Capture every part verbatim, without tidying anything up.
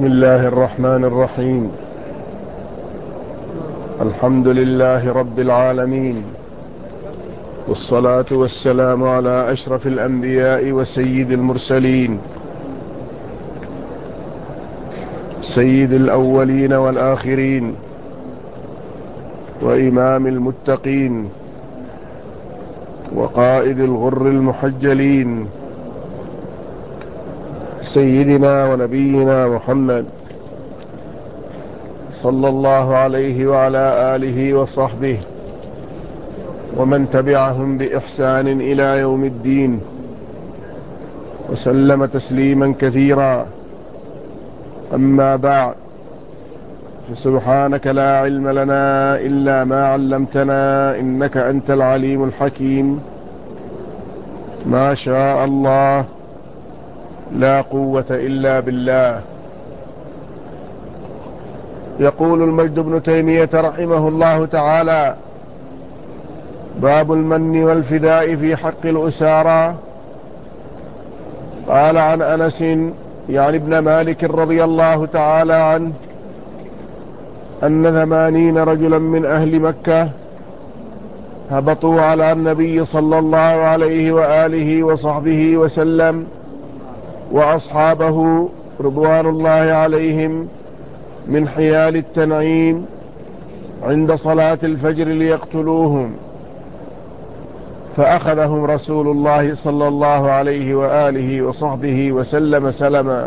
بسم الله الرحمن الرحيم. الحمد لله رب العالمين، والصلاة والسلام على أشرف الأنبياء وسيد المرسلين، سيد الأولين والآخرين، وإمام المتقين، وقائد الغر المحجلين، سيدنا ونبينا محمد صلى الله عليه وعلى آله وصحبه ومن تبعهم بإحسان إلى يوم الدين، وسلم تسليما كثيرا. أما بعد، فسبحانك لا علم لنا إلا ما علمتنا، إنك أنت العليم الحكيم. ما شاء الله، لا قوة إلا بالله. يقول المجد بن تيمية رحمه الله تعالى: باب المن والفداء في حق الأسارى. قال عن أنس يعني ابن مالك رضي الله تعالى عنه أن ثمانين رجلا من أهل مكة هبطوا على النبي صلى الله عليه وآله وصحبه وسلم وأصحابه رضوان الله عليهم من حيال التنعيم عند صلاة الفجر ليقتلوهم، فأخذهم رسول الله صلى الله عليه وآله وصحبه وسلم سلما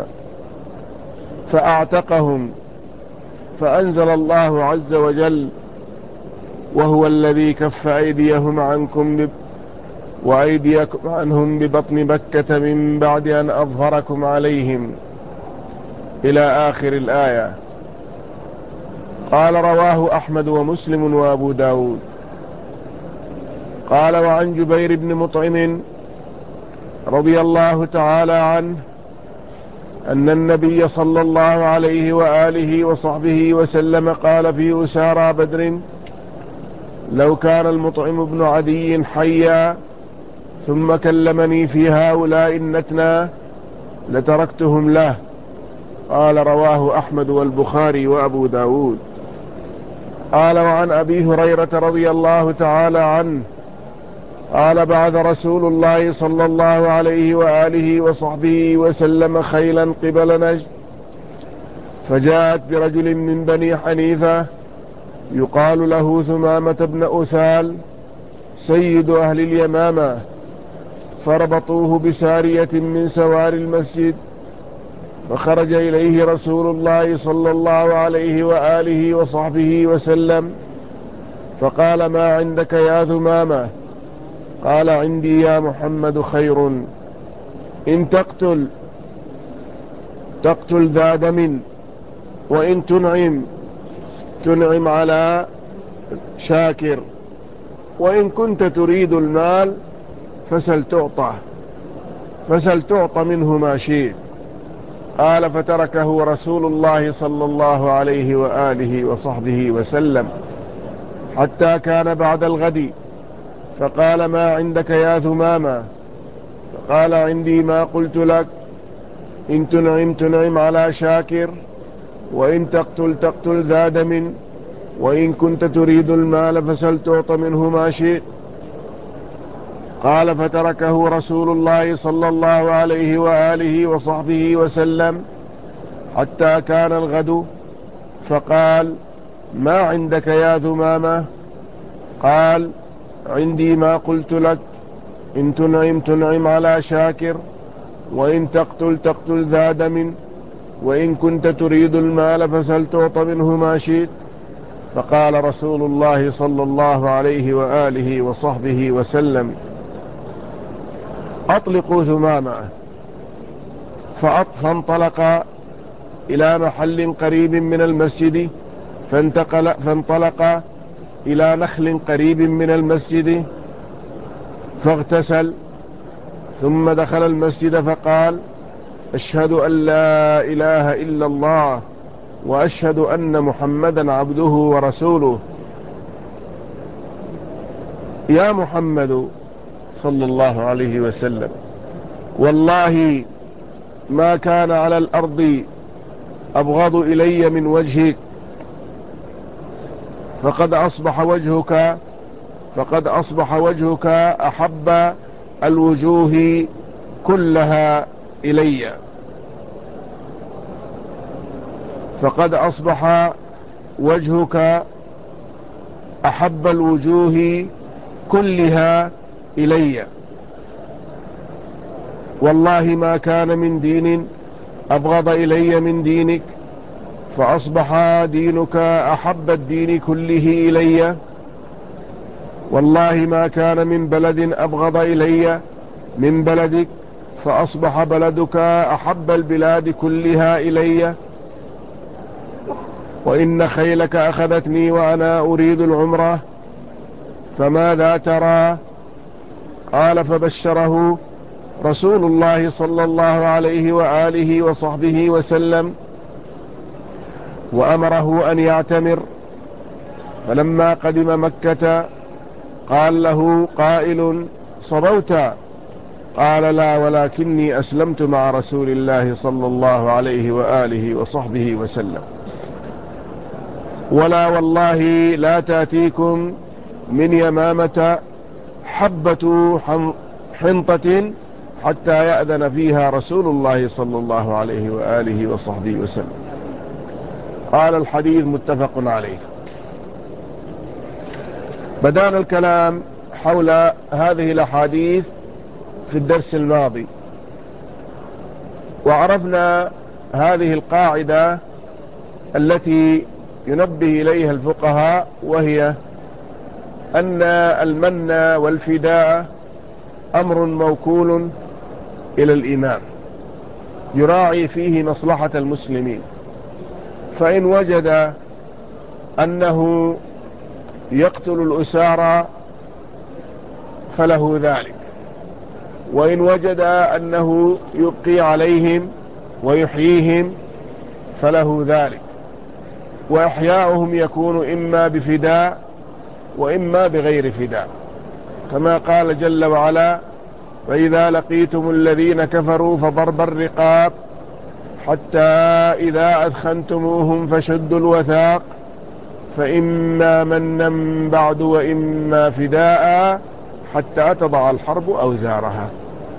فأعتقهم، فأنزل الله عز وجل: وهو الذي كف أيديهم عنكم ب... وأيديكم عنهم ببطن مكة من بعد أن أظهركم عليهم، إلى آخر الآية. قال: رواه أحمد ومسلم وأبو داود. قال: وعن جبير بن مطعم رضي الله تعالى عنه أن النبي صلى الله عليه وآله وصحبه وسلم قال في أسارى بدر: لو كان المطعم بن عدي حيا ثم كلمني في هؤلاء النتنى لتركتهم له. قال: رواه أحمد والبخاري وأبو داود. قال: وعن أبي هريرة رضي الله تعالى عنه قال: بعث رسول الله صلى الله عليه وآله وصحبه وسلم خيلا قبل نجد، فجاءت برجل من بني حنيفة يقال له ثمامة بن أثال سيد أهل اليمامة، فربطوه بسارية من سوار المسجد، فخرج إليه رسول الله صلى الله عليه وآله وصحبه وسلم فقال: ما عندك يا ثمامة؟ قال: عندي يا محمد خير، إن تقتل تقتل ذا دم، وإن تنعم تنعم على شاكر، وإن كنت تريد المال فسل تعطى فسل تعطى منه ما شئت. قال: فتركه رسول الله صلى الله عليه وآله وصحبه وسلم حتى كان بعد الغد، فقال: ما عندك يا ثمامة؟ فقال: عندي ما قلت لك، إن تنعم تنعم على شاكر، وإن تقتل تقتل ذا دم، وإن كنت تريد المال فسل تعطى منه ما شئت. قال: فتركه رسول الله صلى الله عليه وآله وصحبه وسلم حتى كان الغد، فقال: ما عندك يا ثمامة؟ قال: عندي ما قلت لك، إن تنعم تنعم على شاكر، وإن تقتل تقتل ذا دم، وإن كنت تريد المال فسل تعطى منه ما شئت. فقال رسول الله صلى الله عليه وآله وصحبه وسلم: أطلقوا ثمامة. فانطلق إلى محل قريب من المسجد، فانتقل فانطلق إلى نخل قريب من المسجد فاغتسل، ثم دخل المسجد فقال: أشهد أن لا إله إلا الله، وأشهد أن محمدا عبده ورسوله. يا محمد صلى الله عليه وسلم، والله ما كان على الأرض أبغض إلي من وجهك، فقد أصبح وجهك فقد أصبح وجهك أحب الوجوه كلها إلي فقد أصبح وجهك أحب الوجوه كلها إلي والله ما كان من دين أبغض إلي من دينك، فأصبح دينك أحب الدين كله إلي. والله ما كان من بلد أبغض إلي من بلدك، فأصبح بلدك أحب البلاد كلها إلي. وإن خيلك أخذتني وأنا أريد العمرة، فماذا ترى؟ قال: فبشره رسول الله صلى الله عليه وآله وصحبه وسلم وأمره أن يعتمر. فلما قدم مكة قال له قائل: صبوت؟ قال: لا، ولكني أسلمت مع رسول الله صلى الله عليه وآله وصحبه وسلم. ولا والله لا تأتيكم من يمامة حبة حنطة حتى يأذن فيها رسول الله صلى الله عليه وآله وصحبه وسلم. قال: الحديث متفق عليه. بدأنا الكلام حول هذه الأحاديث في الدرس الماضي، وعرفنا هذه القاعدة التي ينبه إليها الفقهاء، وهي أن المن والفداء أمر موكول إلى الإمام يراعي فيه مصلحة المسلمين، فإن وجد أنه يقتل الأسارى فله ذلك، وإن وجد أنه يبقي عليهم ويحييهم فله ذلك. وإحياؤهم يكون إما بفداء وإما بغير فداء، كما قال جل وعلا: فإذا لقيتم الذين كفروا فضرب الرقاب حتى إذا أثخنتموهم فشدوا الوثاق فإما منا بعد وإما فداء حتى تضع الحرب أوزارها.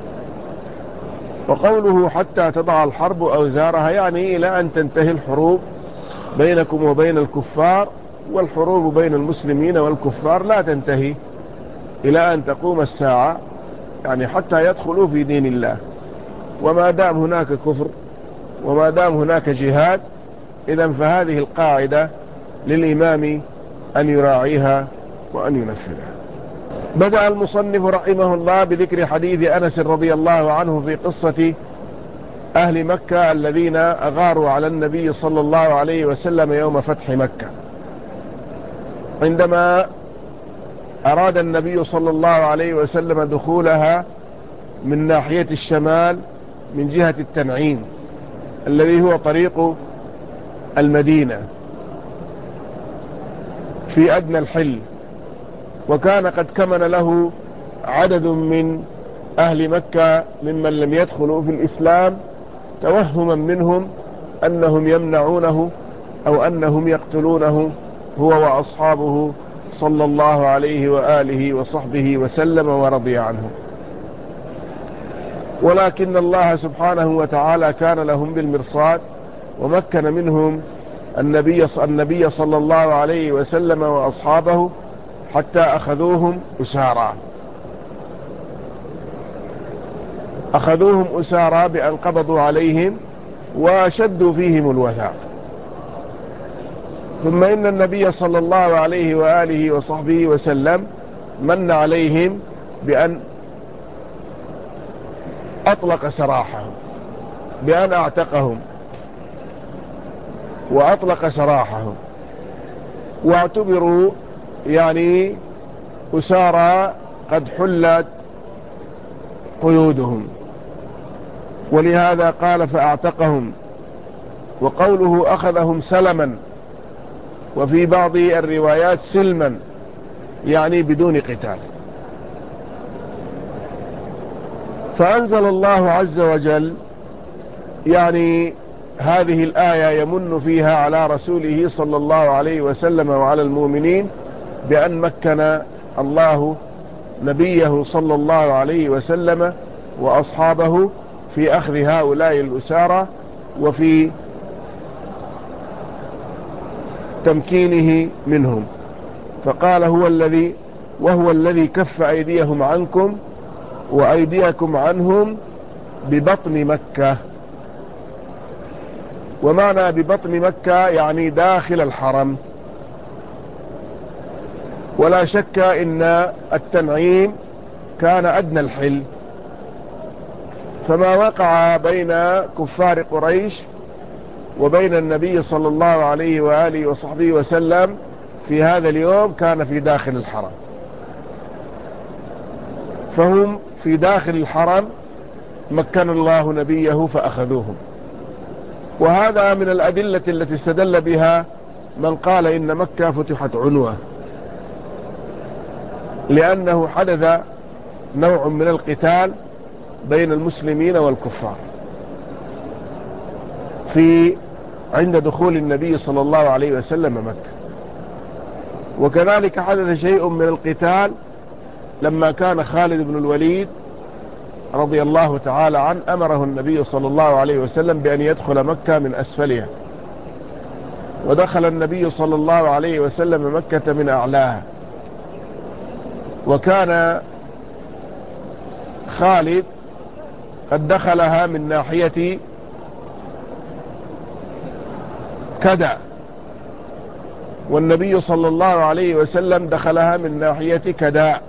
وقوله حتى تضع الحرب أوزارها يعني إلى أن تنتهي الحروب بينكم وبين الكفار، والحروب بين المسلمين والكفار لا تنتهي إلى أن تقوم الساعة، يعني حتى يدخلوا في دين الله. وما دام هناك كفر وما دام هناك جهاد، إذن فهذه القاعدة للإمام أن يراعيها وأن ينفذها. بدأ المصنف رحمه الله بذكر حديث أنس رضي الله عنه في قصة أهل مكة الذين أغاروا على النبي صلى الله عليه وسلم يوم فتح مكة، عندما أراد النبي صلى الله عليه وسلم دخولها من ناحية الشمال من جهة التنعيم الذي هو طريق المدينة في أدنى الحل، وكان قد كمن له عدد من أهل مكة ممن لم يدخلوا في الإسلام توهما منهم أنهم يمنعونه أو أنهم يقتلونه هو وأصحابه صلى الله عليه وآله وصحبه وسلم ورضي عنه. ولكن الله سبحانه وتعالى كان لهم بالمرصاد، ومكن منهم النبي النبي صلى الله عليه وسلم وأصحابه حتى أخذوهم أسارى أخذوهم أسارى بأن قبضوا عليهم وشدوا فيهم الوثاق. ثم إن النبي صلى الله عليه وآله وصحبه وسلم من عليهم بأن أطلق سراحهم، بأن أعتقهم وأطلق سراحهم، واعتبروا يعني أسارى قد حلت قيودهم، ولهذا قال فأعتقهم. وقوله أخذهم سلما، وفي بعض الروايات سلما، يعني بدون قتال. فأنزل الله عز وجل يعني هذه الآية يمن فيها على رسوله صلى الله عليه وسلم وعلى المؤمنين بأن مكن الله نبيه صلى الله عليه وسلم وأصحابه في أخذ هؤلاء الأسارى وفي تمكينه منهم. فقال هو الذي وهو الذي كف أيديهم عنكم وأيديكم عنهم ببطن مكة. ومعنى ببطن مكة يعني داخل الحرم. ولا شك إن التنعيم كان أدنى الحل، فما وقع بين كفار قريش وبين النبي صلى الله عليه وآله وصحبه وسلم في هذا اليوم كان في داخل الحرم، فهم في داخل الحرم مكن الله نبيه فأخذوهم. وهذا من الأدلة التي استدل بها من قال إن مكة فتحت عنوة، لأنه حدث نوع من القتال بين المسلمين والكفار في عند دخول النبي صلى الله عليه وسلم مكة. وكذلك حدث شيء من القتال لما كان خالد بن الوليد رضي الله تعالى عنه أمره النبي صلى الله عليه وسلم بأن يدخل مكة من أسفلها، ودخل النبي صلى الله عليه وسلم مكة من أعلاها. وكان خالد قد دخلها من ناحية كدع، والنبي صلى الله عليه وسلم دخلها من ناحية كداء،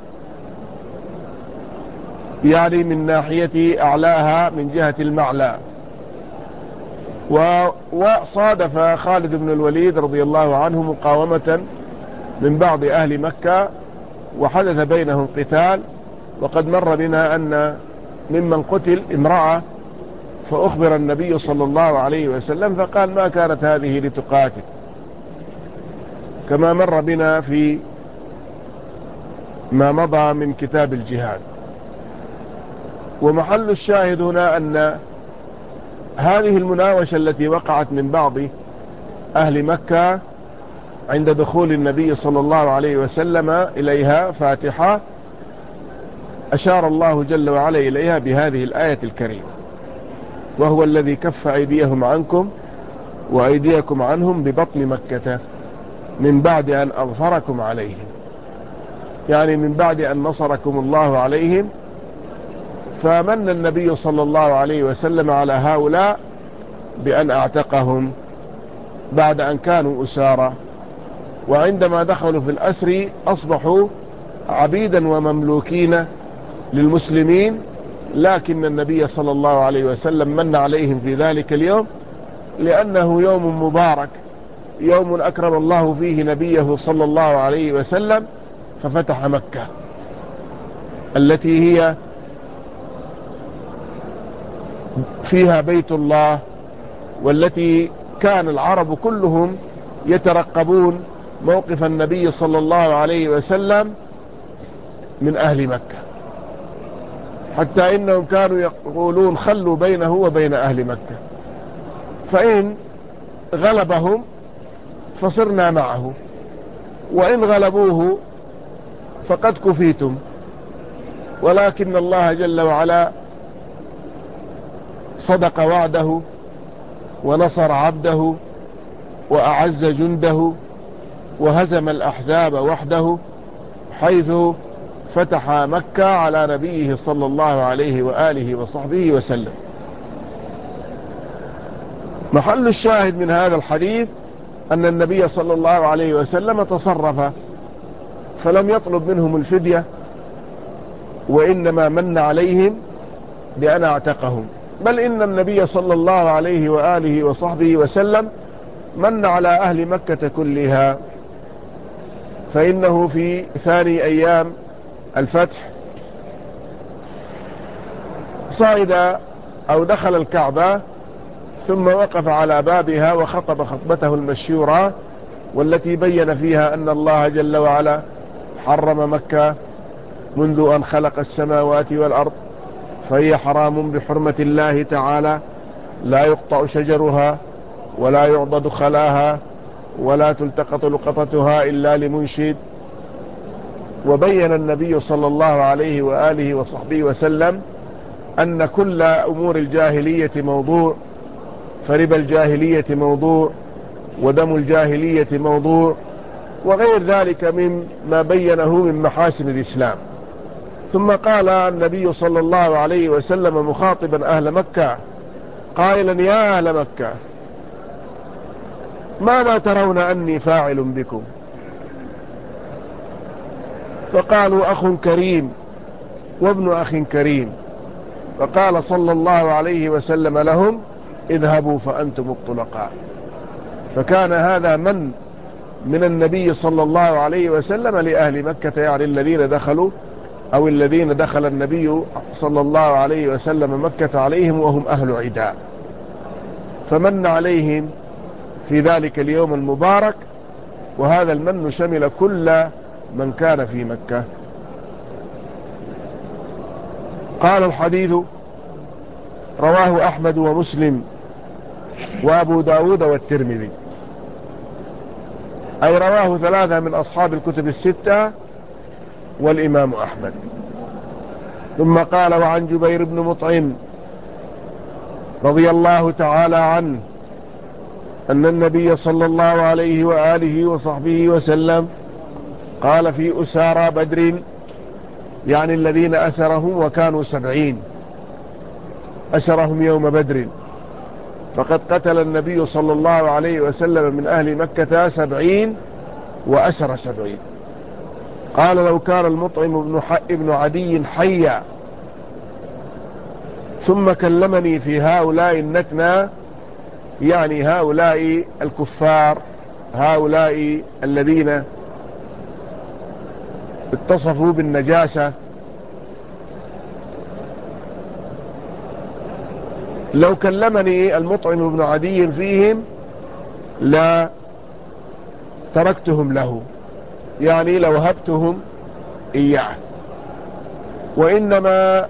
يعني من ناحية أعلاها من جهة المعلى. وصادف خالد بن الوليد رضي الله عنه مقاومة من بعض أهل مكة وحدث بينهم قتال. وقد مر بنا أن ممن قتل امرأة، فأخبر النبي صلى الله عليه وسلم فقال ما كانت هذه لتقاتل، كما مر بنا في ما مضى من كتاب الجهاد. ومحل الشاهد هنا أن هذه المناوشة التي وقعت من بعض أهل مكة عند دخول النبي صلى الله عليه وسلم إليها فاتحة أشار الله جل وعلا إليها بهذه الآية الكريمة: وهو الذي كف أيديهم عنكم وأيديكم عنهم ببطن مكة من بعد أن أظفركم عليهم، يعني من بعد أن نصركم الله عليهم. فمن النبي صلى الله عليه وسلم على هؤلاء بأن أعتقهم بعد أن كانوا أسارى، وعندما دخلوا في الأسر أصبحوا عبيدا ومملوكين للمسلمين. لكن النبي صلى الله عليه وسلم من عليهم في ذلك اليوم لأنه يوم مبارك، يوم أكرم الله فيه نبيه صلى الله عليه وسلم، ففتح مكة التي هي فيها بيت الله، والتي كان العرب كلهم يترقبون موقف النبي صلى الله عليه وسلم من أهل مكة، حتى إنهم كانوا يقولون خلوا بينه وبين أهل مكة، فإن غلبهم فصرنا معه، وإن غلبوه فقد كفيتم. ولكن الله جل وعلا صدق وعده ونصر عبده وأعز جنده وهزم الأحزاب وحده، حيث فتح مكة على نبيه صلى الله عليه وآله وصحبه وسلم. محل الشاهد من هذا الحديث أن النبي صلى الله عليه وسلم تصرف، فلم يطلب منهم الفدية، وإنما من عليهم بأن اعتقهم. بل إن النبي صلى الله عليه وآله وصحبه وسلم من على أهل مكة كلها، فإنه في ثاني أيام الفتح صعد أو دخل الكعبة، ثم وقف على بابها وخطب خطبته المشهورة، والتي بين فيها أن الله جل وعلا حرم مكة منذ أن خلق السماوات والأرض، فهي حرام بحرمة الله تعالى، لا يقطع شجرها ولا يعضد خلاها ولا تلتقط لقطتها إلا لمنشد. وبين النبي صلى الله عليه وآله وصحبه وسلم أن كل أمور الجاهلية موضوع، فربا الجاهلية موضوع، ودم الجاهلية موضوع، وغير ذلك مما بينه من محاسن الإسلام. ثم قال النبي صلى الله عليه وسلم مخاطبا أهل مكة قائلا: يا أهل مكة، ماذا ترون أني فاعل بكم؟ فقالوا: أخ كريم وابن أخ كريم. فقال صلى الله عليه وسلم لهم: اذهبوا فأنتم الطلقاء. فكان هذا من من النبي صلى الله عليه وسلم لأهل مكة، يعني الذين دخلوا أو الذين دخل النبي صلى الله عليه وسلم مكة عليهم وهم أهل عداء، فمن عليهم في ذلك اليوم المبارك، وهذا المن شمل كل من كان في مكة. قال: الحديث رواه أحمد ومسلم وأبو داود والترمذي، أي رواه ثلاثة من أصحاب الكتب الستة والإمام أحمد. ثم قال: وعن جبير بن مطعم رضي الله تعالى عنه أن النبي صلى الله عليه وآله وصحبه وسلم قال في أسارى بدر، يعني الذين أسرهم وكانوا سبعين، أسرهم يوم بدر، فقد قتل النبي صلى الله عليه وسلم من أهل مكة سبعين وأسر سبعين. قال: لو كان المطعم ابن عدي حيا ثم كلمني في هؤلاء النتنى، يعني هؤلاء الكفار، هؤلاء الذين اتصفوا بالنجاسة، لو كلمني المطعم ابن عدي فيهم لا تركتهم له، يعني لو هبتهم إياه. وإنما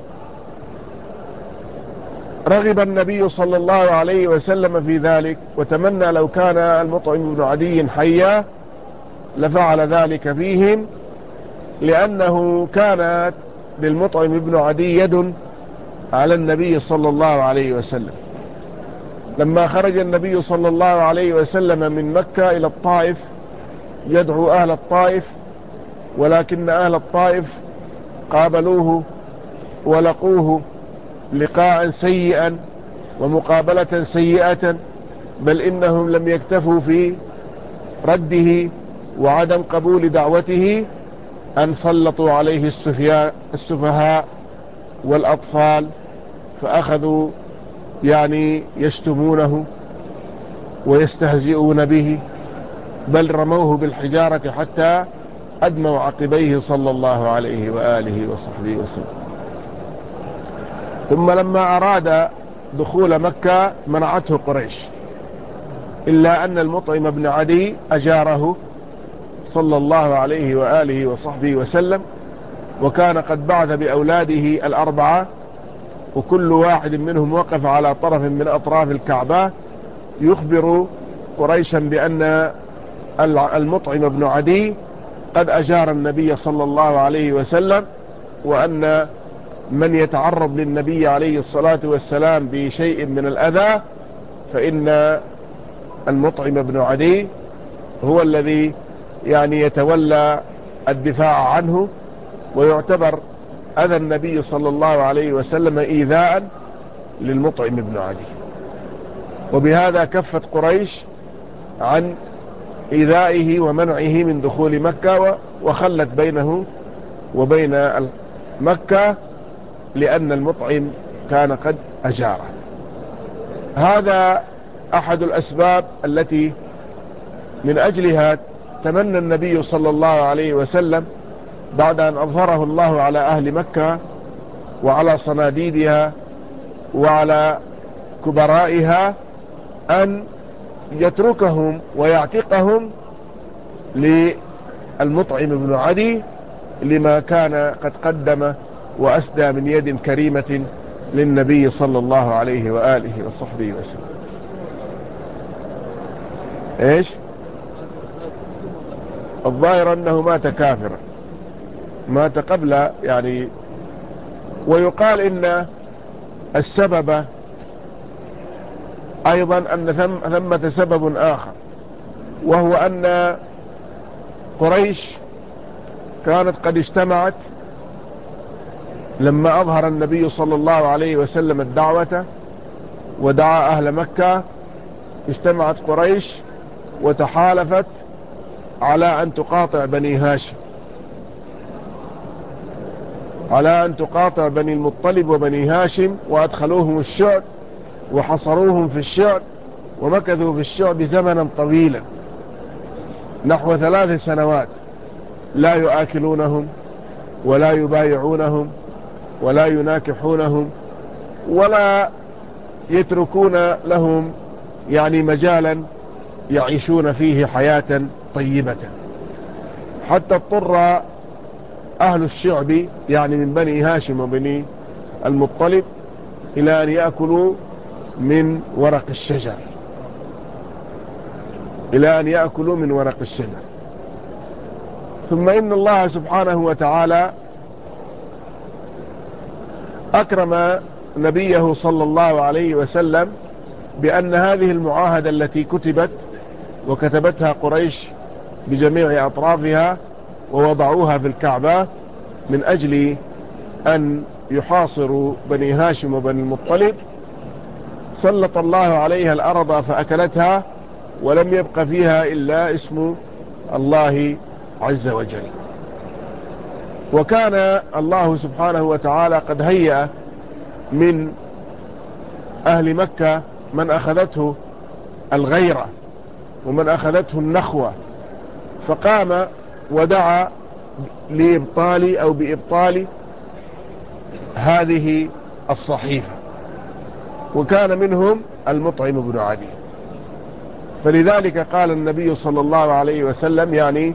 رغب النبي صلى الله عليه وسلم في ذلك، وتمنى لو كان المطعم بن عدي حيا لفعل ذلك فيهم، لأنه كانت للمطعم بن عدي يد على النبي صلى الله عليه وسلم. لما خرج النبي صلى الله عليه وسلم من مكة إلى الطائف يدعو أهل الطائف، ولكن أهل الطائف قابلوه ولقوه لقاء سيئا ومقابلة سيئة، بل إنهم لم يكتفوا في رده وعدم قبول دعوته، أن سلطوا عليه السفهاء والأطفال، فأخذوا يعني يشتمونه ويستهزئون به، بل رموه بالحجارة حتى أدموا عقبيه صلى الله عليه وآله وصحبه وسلم. ثم لما أراد دخول مكة منعته قريش، إلا أن المطعم بن عدي أجاره صلى الله عليه وآله وصحبه وسلم، وكان قد بعث بأولاده الأربعة، وكل واحد منهم وقف على طرف من أطراف الكعبة يخبر قريشا بأن المطعم بن عدي قد أجار النبي صلى الله عليه وسلم، وأن من يتعرض للنبي عليه الصلاة والسلام بشيء من الأذى فإن المطعم بن عدي هو الذي يعني يتولى الدفاع عنه، ويعتبر أذى النبي صلى الله عليه وسلم إيذاء للمطعم بن عدي. وبهذا كفت قريش عن إيذائه ومنعه من دخول مكة، وخلت بينه وبين مكة، لأن المطعم كان قد أجاره. هذا أحد الأسباب التي من أجلها تمنى النبي صلى الله عليه وسلم بعد أن أظهره الله على أهل مكة وعلى صناديدها وعلى كبرائها أن يتركهم ويعتقهم للمطعم بن عدي، لما كان قد قدم وأسدى من يد كريمة للنبي صلى الله عليه وآله وصحبه وسلم. ايش؟ الظاهر انه مات كافرا، مات قبل يعني. ويقال ان السبب ايضا ان ثم ثمة سبب اخر، وهو ان قريش كانت قد اجتمعت لما اظهر النبي صلى الله عليه وسلم الدعوة ودعا اهل مكة. اجتمعت قريش وتحالفت على ان تقاطع بني هاشم، على ان تقاطع بني المطلب وبني هاشم، وادخلوهم الشعب وحصروهم في الشعب، ومكثوا في الشعب زمنا طويلا نحو ثلاث سنوات، لا يؤكلونهم ولا يبايعونهم ولا يناكحونهم ولا يتركون لهم يعني مجالا يعيشون فيه حياة طيبة، حتى اضطر أهل الشعب يعني من بني هاشم وبني المطلب إلى أن يأكلوا من ورق الشجر، إلى أن يأكلوا من ورق الشجر. ثم إن الله سبحانه وتعالى أكرم نبيه صلى الله عليه وسلم بأن هذه المعاهدة التي كتبت وكتبتها قريش بجميع أطرافها ووضعوها في الكعبة من أجل أن يحاصروا بني هاشم وبني المطلب، سلط الله عليها الأرض فأكلتها، ولم يبق فيها إلا اسم الله عز وجل. وكان الله سبحانه وتعالى قد هيأ من أهل مكة من أخذته الغيرة ومن أخذته النخوة، فقام ودعا لإبطال أو بإبطال هذه الصحيفة، وكان منهم المطعم بن عدي. فلذلك قال النبي صلى الله عليه وسلم يعني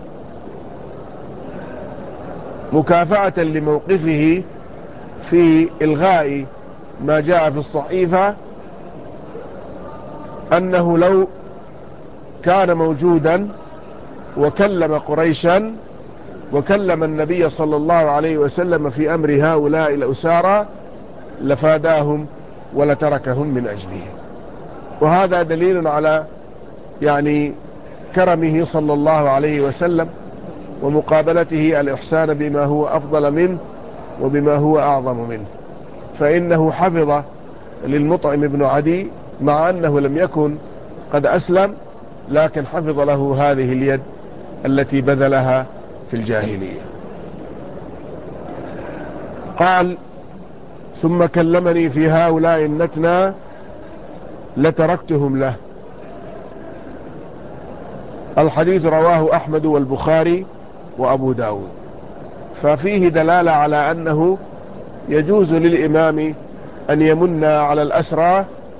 مكافأة لموقفه في إلغاء ما جاء في الصحيفة، أنه لو كان موجودا وكلم قريشا وكلم النبي صلى الله عليه وسلم في أمر هؤلاء الأسارى لفاداهم ولتركهم من أجله. وهذا دليل على يعني كرمه صلى الله عليه وسلم ومقابلته الإحسان بما هو أفضل منه وبما هو أعظم منه. فإنه حفظ للمطعم بن عدي مع أنه لم يكن قد أسلم، لكن حفظ له هذه اليد التي بذلها في الجاهلية. قال ثم كلمني في هؤلاء النتنى لتركتهم له. الحديث رواه أحمد والبخاري وأبو داود، ففيه دلالة على أنه يجوز للإمام أن يمن على الأسرى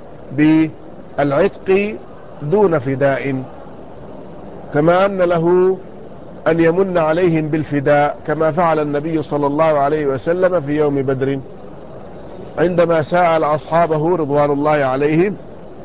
بالعتق دون فداء، كما أن له أن يمن عليهم بالفداء، كما فعل النبي صلى الله عليه وسلم في يوم بدر عندما سأل أصحابه رضوان الله عليهم،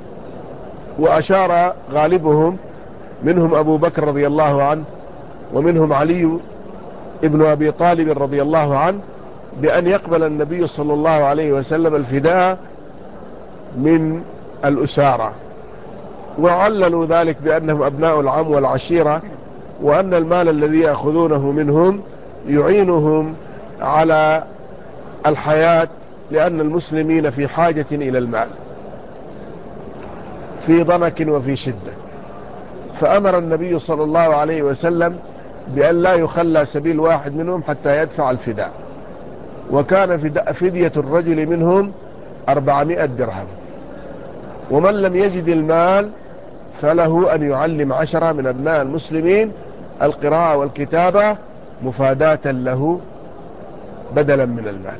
وأشار غالبهم منهم أبو بكر رضي الله عنه ومنهم علي ابن أبي طالب رضي الله عنه بأن يقبل النبي صلى الله عليه وسلم الفداء من الأسارة، وعللوا ذلك بأنهم أبناء العم والعشيرة، وأن المال الذي يأخذونه منهم يعينهم على الحياة، لأن المسلمين في حاجة إلى المال في ضنك وفي شدة. فأمر النبي صلى الله عليه وسلم بأن لا يخلى سبيل واحد منهم حتى يدفع الفداء، وكان فدية الرجل منهم أربعمائة درهم، ومن لم يجد المال فله أن يعلم عشرة من أبناء المسلمين القراءة والكتابة مفاداة له بدلا من المال.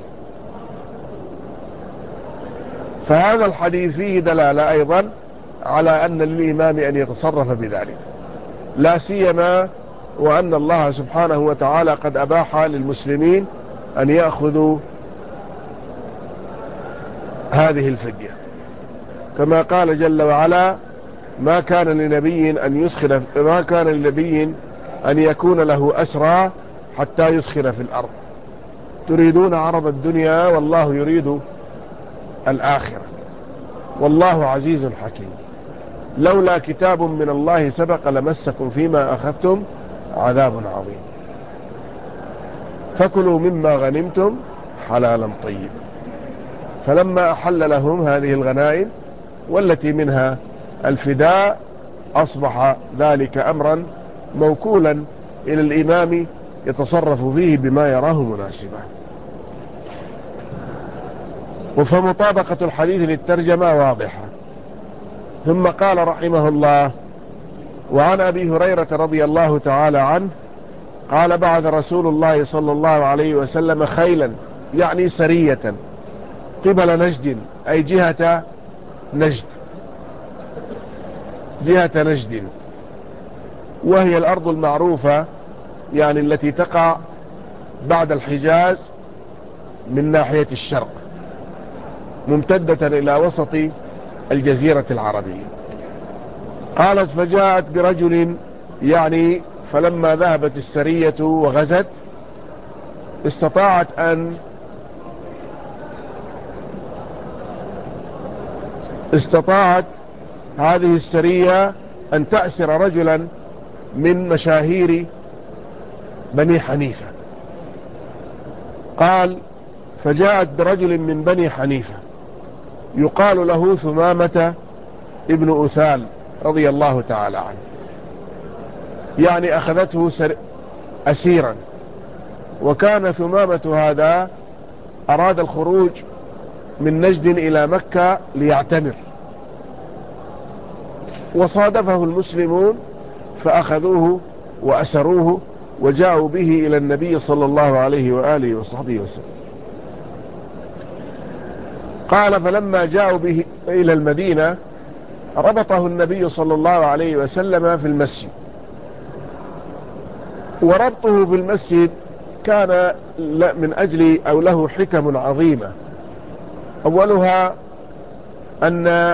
فهذا الحديث فيه دلالة أيضا على أن للإمام أن يتصرف بذلك، لا سيما وأن الله سبحانه وتعالى قد أباح للمسلمين أن يأخذوا هذه الفدية، كما قال جل وعلا: ما كان لنبي أن يثخن ما كان لنبي أن يكون له أسرى حتى يثخن في الأرض تريدون عرض الدنيا والله يريد الآخرة والله عزيز حكيم لولا كتاب من الله سبق لمسكم فيما أخذتم عذاب عظيم فكلوا مما غنمتم حلالا طيبا. فلما أحل لهم هذه الغنائم والتي منها الفداء أصبح ذلك أمرا موكولا إلى الإمام يتصرف فيه بما يراه مناسبا. وفمطابقة الحديث للترجمة واضحة. ثم قال رحمه الله: وعن أبي هريرة رضي الله تعالى عنه قال: بعث رسول الله صلى الله عليه وسلم خيلا يعني سرية قبل نجد أي جهة نجد جهة نجد وهي الأرض المعروفة يعني التي تقع بعد الحجاز من ناحية الشرق ممتدة إلى وسط الجزيرة العربية. قالت: فجاءت برجل يعني فلما ذهبت السرية وغزت استطاعت أن استطاعت هذه السرية أن تأسر رجلا من مشاهير بني حنيفة. قال: فجاءت برجل من بني حنيفة يقال له ثمامة ابن أثال رضي الله تعالى عنه، يعني أخذته أسيرا. وكان ثمامة هذا أراد الخروج من نجد إلى مكة ليعتمر، وصادفه المسلمون فأخذوه وأسروه وجاءوا به إلى النبي صلى الله عليه وآله وصحبه وسلم. قال: فلما جاءوا به إلى المدينة ربطه النبي صلى الله عليه وسلم في المسجد. وربطه في المسجد كان من أجل أو له حكم عظيمة. أولها أن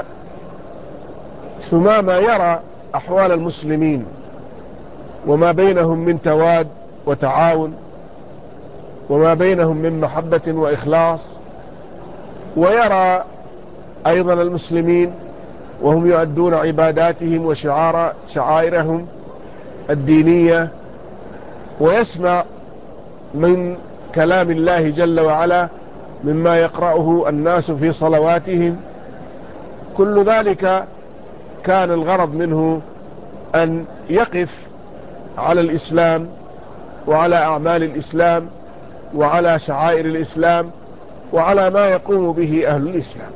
ثمامة يرى أحوال المسلمين وما بينهم من تواد وتعاون وما بينهم من محبة وإخلاص، ويرى أيضا المسلمين وهم يؤدون عباداتهم وشعار شعائرهم الدينية، ويسمع من كلام الله جل وعلا مما يقرأه الناس في صلواتهم. كل ذلك كان الغرض منه أن يقف على الإسلام وعلى أعمال الإسلام وعلى شعائر الإسلام وعلى ما يقوم به أهل الإسلام.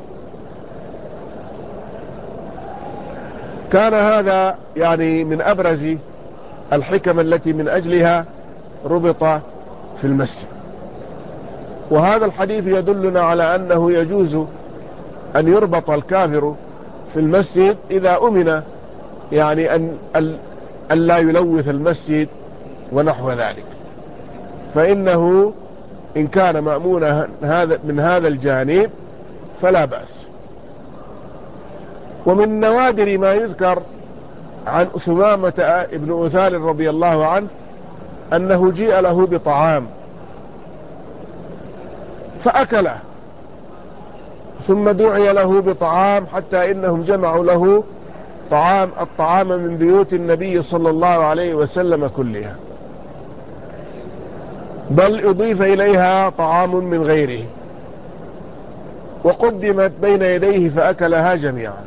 كان هذا يعني من أبرز الحكم التي من أجلها ربط في المسجد. وهذا الحديث يدلنا على أنه يجوز أن يربط الكافر في المسجد إذا أمن يعني أن, أن لا يلوث المسجد ونحو ذلك، فإنه إن كان مأمونا هذا من هذا الجانب فلا بأس. ومن نوادر ما يذكر عن ثمامة ابن أثال رضي الله عنه أنه جيء له بطعام فأكله، ثم دعي له بطعام حتى إنهم جمعوا له طعام الطعام من بيوت النبي صلى الله عليه وسلم كلها، بل أضيف إليها طعام من غيره وقدمت بين يديه فأكلها جميعا.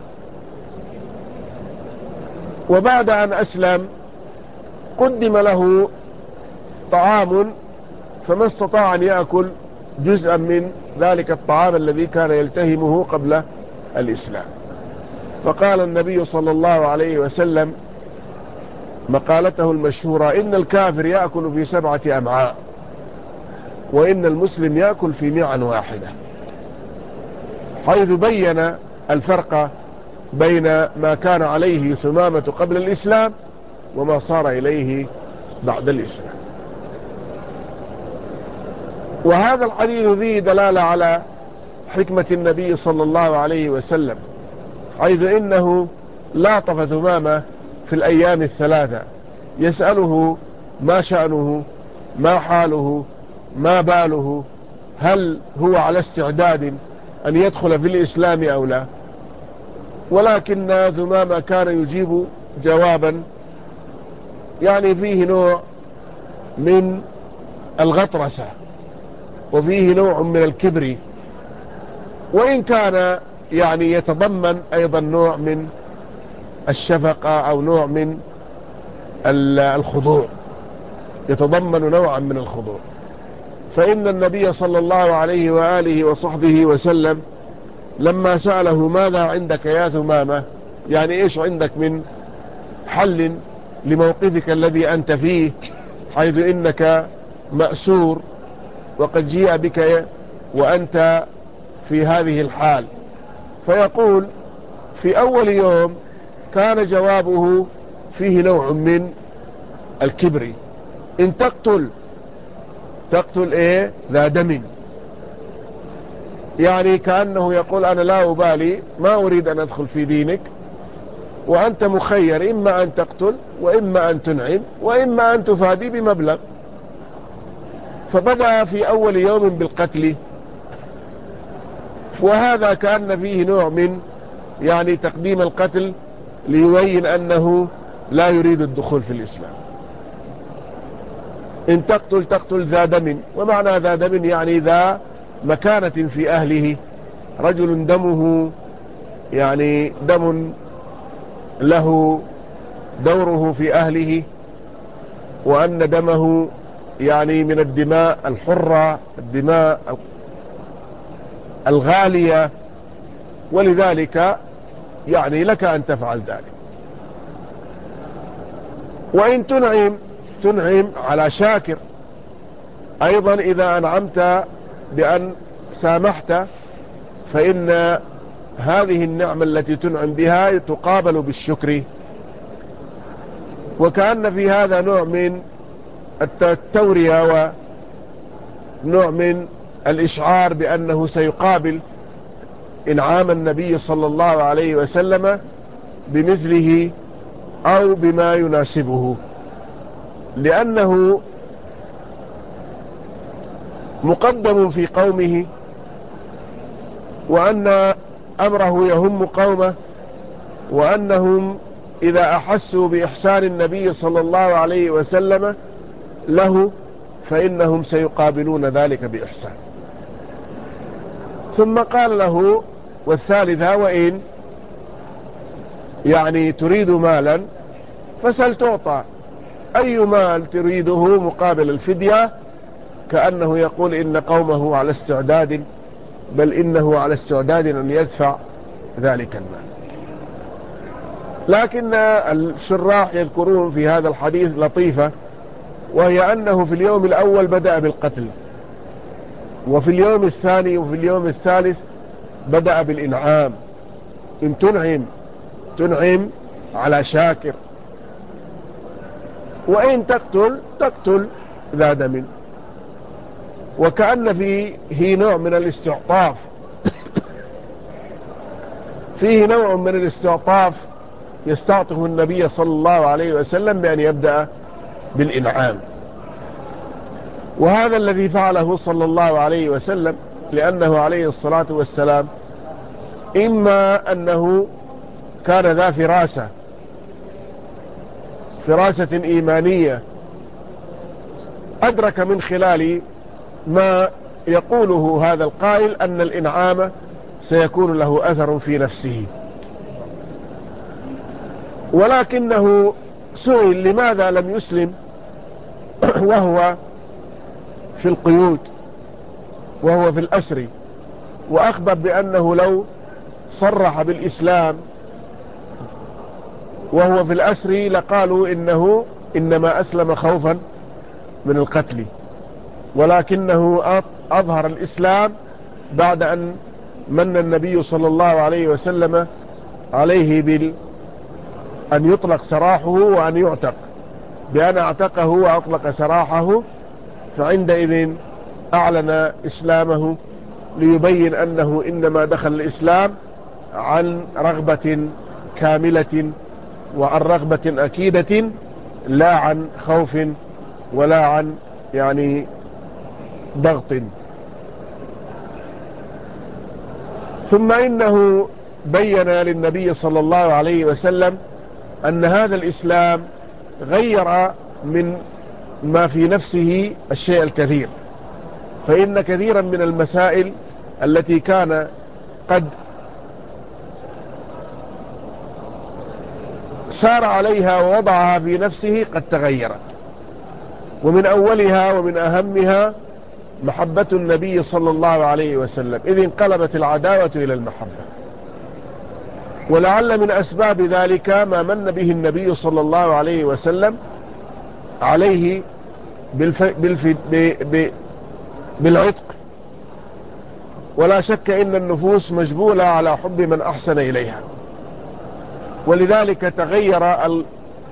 وبعد أن أسلم قدم له طعام فما استطاع أن يأكل جزءا من ذلك الطعام الذي كان يلتهمه قبل الإسلام. فقال النبي صلى الله عليه وسلم مقالته المشهورة: إن الكافر يأكل في سبعة أمعاء وإن المسلم يأكل في معا واحدة، حيث بين الفرق بين ما كان عليه ثمامة قبل الإسلام وما صار إليه بعد الإسلام. وهذا الحديث فيه دلالة على حكمة النبي صلى الله عليه وسلم، حيث إنه لاطف ثمامة في الأيام الثلاثة يسأله ما شأنه، ما حاله، ما باله، هل هو على استعداد أن يدخل في الإسلام أو لا. ولكن ثمامة كان يجيب جوابا يعني فيه نوع من الغطرسة وفيه نوع من الكبر، وإن كان يعني يتضمن أيضا نوع من الشفقة أو نوع من الخضوع، يتضمن نوعا من الخضوع. فإن النبي صلى الله عليه وآله وصحبه وسلم لما سأله ماذا عندك يا ثمامة، يعني إيش عندك من حل لموقفك الذي أنت فيه، حيث إنك مأسور وقد جيء بك وأنت في هذه الحال. فيقول في أول يوم كان جوابه فيه نوع من الكبر، إن تقتل تقتل إيه ذا دم، يعني كأنه يقول أنا لا أبالي، ما أريد أن أدخل في دينك، وأنت مخير إما أن تقتل وإما أن تنعم وإما أن تفادي بمبلغ. فبدأ في أول يوم بالقتل، وهذا كان فيه نوع من يعني تقديم القتل ليبين أنه لا يريد الدخول في الإسلام. إن تقتل تقتل ذا دم، ومعنى ذا دم يعني ذا مكانة في أهله، رجل دمه يعني دم له دوره في أهله، وأن دمه يعني من الدماء الحرة، الدماء الغالية، ولذلك يعني لك أن تفعل ذلك. وإن تنعم تنعم على شاكر أيضا، إذا أنعمت بأن سامحت فإن هذه النعمة التي تنعم بها تقابل بالشكر. وكأن في هذا نوع من التورية ونوع من الإشعار بأنه سيقابل إنعام النبي صلى الله عليه وسلم بمثله أو بما يناسبه، لأنه مقدم في قومه، وأن أمره يهم قومه، وأنهم إذا أحسوا بإحسان النبي صلى الله عليه وسلم له فإنهم سيقابلون ذلك بإحسان. ثم قال له والثالثة وإن يعني تريد مالا فسل تعطى، أي مال تريده مقابل الفدية، كأنه يقول إن قومه على استعداد، بل إنه على استعداد أن يدفع ذلك المال. لكن الشراح يذكرون في هذا الحديث لطيفة، وهي أنه في اليوم الأول بدأ بالقتل، وفي اليوم الثاني وفي اليوم الثالث بدأ بالإنعام. إن تنعم تنعم على شاكر، وإن تقتل تقتل ذا دم. وكأن فيه نوع من الاستعطاف، فيه نوع من الاستعطاف يستعطف النبي صلى الله عليه وسلم بأن يبدأ بالإنعام. وهذا الذي فعله صلى الله عليه وسلم، لأنه عليه الصلاة والسلام إما أنه كان ذا فراسة فراسة إيمانية، أدرك من خلال ما يقوله هذا القائل أن الإنعام سيكون له أثر في نفسه. ولكنه سئل لماذا لم يسلم وهو في القيود وهو في الأسر، وأخبر بأنه لو صرح بالإسلام وهو في الأسر لقالوا إنه إنما أسلم خوفا من القتل، ولكنه أظهر الإسلام بعد أن من النبي صلى الله عليه وسلم عليه بال أن يطلق سراحه وأن يعتق، بأن اعتقه وأطلق سراحه، فعندئذ أعلن إسلامه ليبين أنه إنما دخل الإسلام عن رغبة كاملة وعن رغبة أكيدة، لا عن خوف ولا عن يعني ضغط. ثم إنه بين للنبي صلى الله عليه وسلم أن هذا الإسلام غير من ما في نفسه الشيء الكثير، فإن كثيرا من المسائل التي كان قد سار عليها ووضعها في نفسه قد تغيرت، ومن أولها ومن أهمها محبة النبي صلى الله عليه وسلم، إذ انقلبت العداوة إلى المحبة. ولعل من أسباب ذلك ما من به النبي صلى الله عليه وسلم عليه بالف... بالف... ب... ب... بالعتق. ولا شك إن النفوس مجبولة على حب من أحسن إليها، ولذلك تغير ال...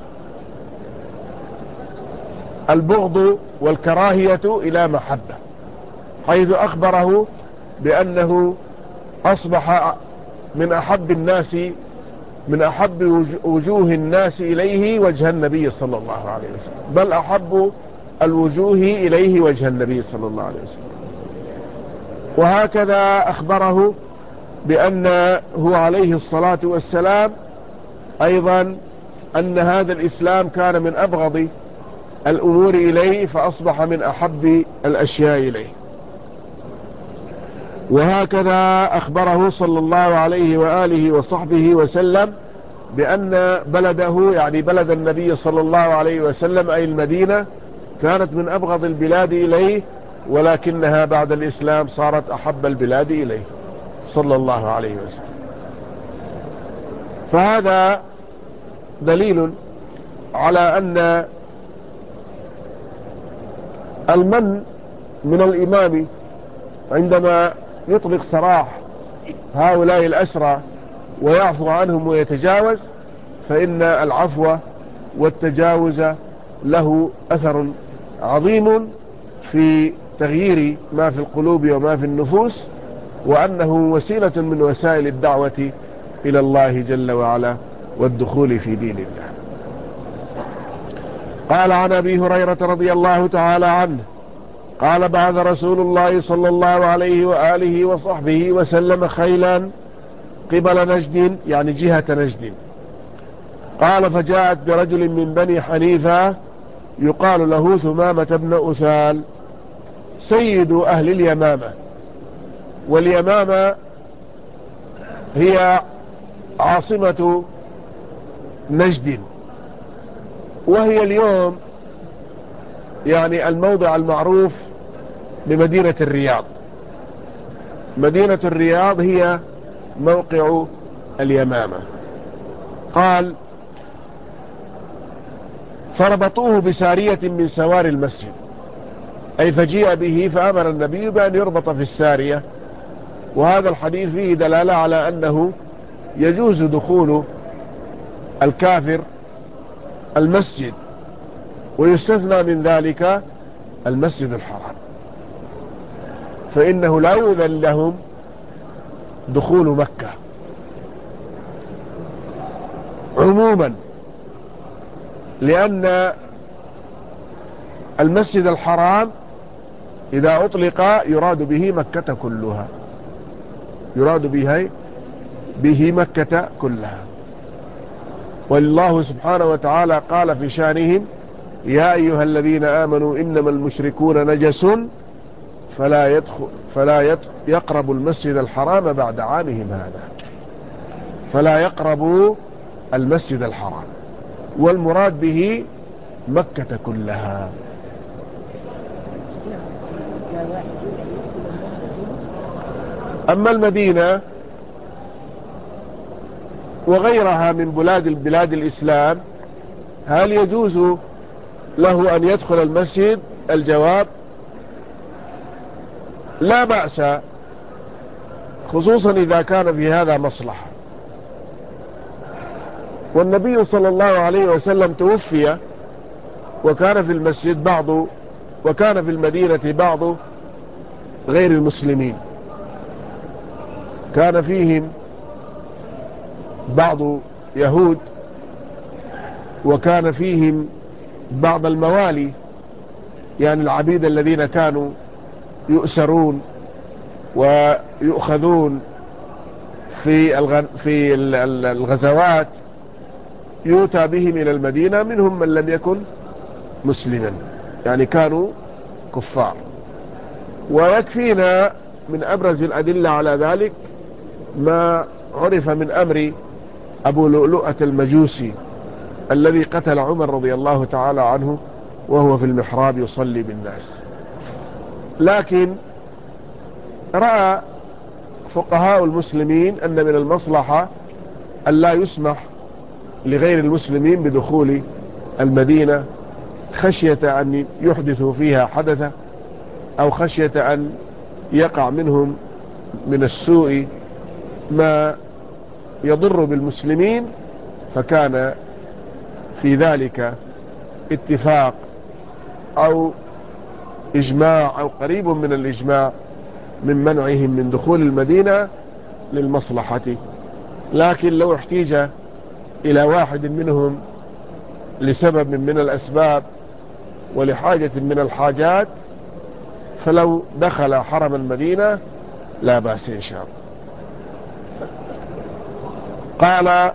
البغض والكراهية إلى محبة، حيث أخبره بأنه أصبح من أحب الناس من أحب وجوه الناس إليه وجه النبي صلى الله عليه وسلم، بل أحب الوجوه إليه وجه النبي صلى الله عليه وسلم. وهكذا أخبره بأنه عليه الصلاة والسلام أيضا أن هذا الإسلام كان من أبغض الأمور إليه فأصبح من أحب الأشياء إليه. وهكذا أخبره صلى الله عليه وآله وصحبه وسلم بأن بلده، يعني بلد النبي صلى الله عليه وسلم أي المدينة، كانت من أبغض البلاد إليه، ولكنها بعد الإسلام صارت أحب البلاد إليه صلى الله عليه وسلم. فهذا دليل على أن المن من الإمام عندما يطلق سراح هؤلاء الأسرى ويعفو عنهم ويتجاوز، فإن العفو والتجاوز له أثر عظيم في تغيير ما في القلوب وما في النفوس، وأنه وسيلة من وسائل الدعوة إلى الله جل وعلا والدخول في دين الله. قال عن أبي هريرة رضي الله تعالى عنه قال بعث رسول الله صلى الله عليه وآله وصحبه وسلم خيلا قبل نجد، يعني جهة نجد. قال فجاءت برجل من بني حنيفة يقال له ثمامة بن أثال سيد أهل اليمامة، واليمامة هي عاصمة نجد، وهي اليوم يعني الموضع المعروف بمدينة الرياض. مدينة الرياض هي موقع اليمامة. قال فربطوه بسارية من سوار المسجد، أي فجيء به فأمر النبي بأن يربط في السارية. وهذا الحديث فيه دلالة على أنه يجوز دخول الكافر المسجد، ويستثنى من ذلك المسجد الحرام، فإنه لا يؤذن لهم دخول مكة عموما، لأن المسجد الحرام إذا أطلق يراد به مكة كلها، يراد به به مكة كلها. والله سبحانه وتعالى قال في شانهم يا أيها الذين آمنوا إنما المشركون نجس فلا يدخل فلا يقربوا المسجد الحرام بعد عامهم هذا، فلا يقربوا المسجد الحرام، والمراد به مكة كلها. أما المدينة وغيرها من بلاد البلاد الإسلام، هل يجوز له أن يدخل المسجد؟ الجواب لا بأس، خصوصا إذا كان في هذا مصلحة. والنبي صلى الله عليه وسلم توفي وكان في المسجد بعض، وكان في المدينة بعض غير المسلمين، كان فيهم بعض يهود، وكان فيهم بعض الموالي، يعني العبيد الذين كانوا يؤسرون ويؤخذون في في الغزوات، يؤتى بهم إلى المدينة، منهم من لم يكن مسلما، يعني كانوا كفار. ويكفينا من أبرز الأدلة على ذلك ما عرف من أمر أبو لؤلؤة المجوسي الذي قتل عمر رضي الله تعالى عنه وهو في المحراب يصلي بالناس. لكن رأى فقهاء المسلمين أن من المصلحة أن لا يسمح لغير المسلمين بدخول المدينة، خشية أن يحدثوا فيها حدثا، أو خشية أن يقع منهم من السوء ما يضر بالمسلمين. فكان في ذلك اتفاق أو إجماع أو قريب من الإجماع من منعهم من دخول المدينة للمصلحة. لكن لو احتيج إلى واحد منهم لسبب من الأسباب ولحاجة من الحاجات، فلو دخل حرم المدينة لا بأس إن شاء الله. قال: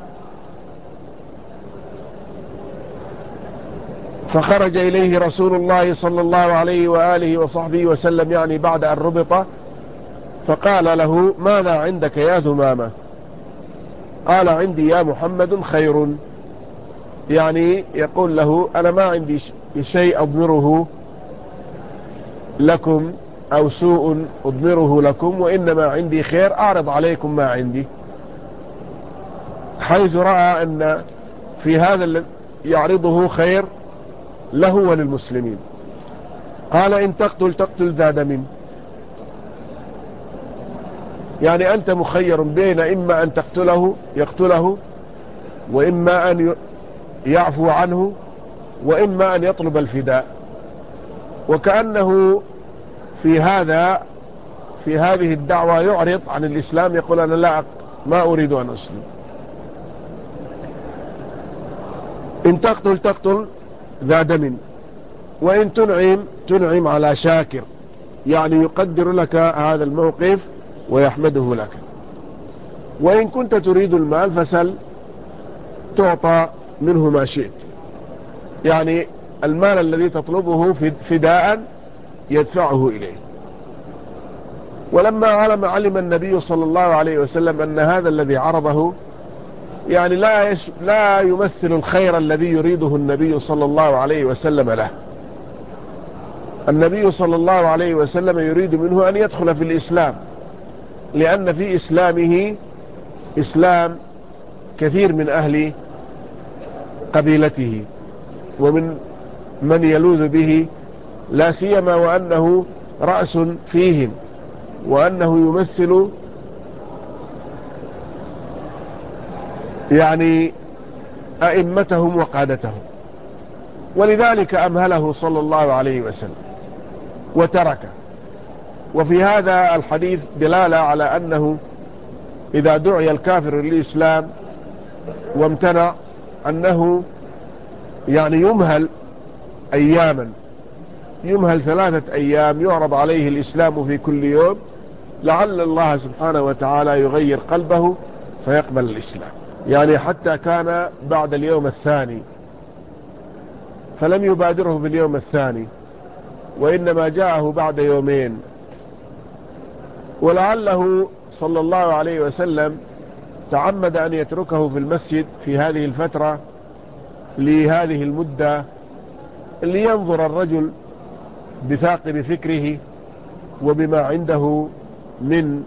فخرج إليه رسول الله صلى الله عليه وآله وصحبه وسلم، يعني بعد أن ربط، فقال له: ماذا عندك يا ثمامة؟ قال: عندي يا محمد خير، يعني يقول له: أنا ما عندي شيء أضمره لكم أو سوء أضمره لكم، وإنما عندي خير أعرض عليكم ما عندي، حيث رأى أن في هذا يعرضه خير له وللمسلمين. قال: إن تقتل تقتل ذا دم، يعني أنت مخير بين إما أن تقتله يقتله، وإما أن يعفو عنه، وإما أن يطلب الفداء. وكأنه في هذا في هذه الدعوة يعرض عن الإسلام، يقول: أنا لا ما أريد أن أسلم. إن تقتل تقتل ذا دم، وإن تنعم تنعم على شاكر، يعني يقدر لك هذا الموقف ويحمده لك. وإن كنت تريد المال فسل تعطى منه ما شئت، يعني المال الذي تطلبه فداء يدفعه إليه. ولما علم علم النبي صلى الله عليه وسلم أن هذا الذي عرضه يعني لا يش لا يمثل الخير الذي يريده النبي صلى الله عليه وسلم له. النبي صلى الله عليه وسلم يريد منه أن يدخل في الإسلام، لأن في إسلامه إسلام كثير من أهل قبيلته ومن من يلوذ به، لا سيما وأنه رأس فيهم، وأنه يمثل يعني أئمتهم وقادتهم. ولذلك أمهله صلى الله عليه وسلم وتركه. وفي هذا الحديث دلالة على أنه إذا دعي الكافر للإسلام وامتنع، أنه يعني يمهل أياما، يمهل ثلاثة أيام، يعرض عليه الإسلام في كل يوم، لعل الله سبحانه وتعالى يغير قلبه فيقبل الإسلام. يعني حتى كان بعد اليوم الثاني، فلم يبادره في اليوم الثاني، وإنما جاءه بعد يومين. ولعله صلى الله عليه وسلم تعمد أن يتركه في المسجد في هذه الفترة لهذه المدة، لينظر الرجل بثاقب فكره وبما عنده من